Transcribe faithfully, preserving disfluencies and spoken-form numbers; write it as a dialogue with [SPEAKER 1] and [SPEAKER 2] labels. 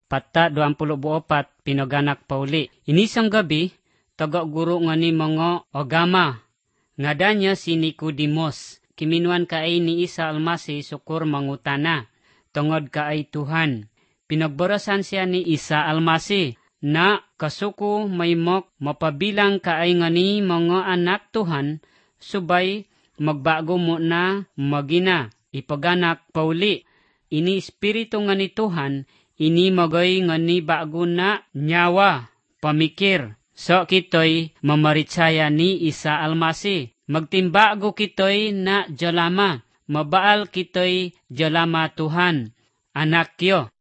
[SPEAKER 1] Pata duampulo buopat pinaganak pauli. Inisang gabi, taga-guro nga ni mga agama. Ngadanya si Nicodemos. Kiminuan kaay ni Isa Almasi sukur mangutana. Tungod kaay Tuhan. Pinagbarasan siya ni Isa Almasi na kasuko may mok mapabilang kaay nga ni mga anak Tuhan subay magbago mo na magina. Ipaganak pauli. Ini espiritu nga ni Tuhan ini magay nga ni bago na nyawa, pamikir. So kitoy mamaritsaya ni Isa Almasi. Magtimbago kitoy na jalama. Mabaal kitoy jalama Tuhan. Anak yo.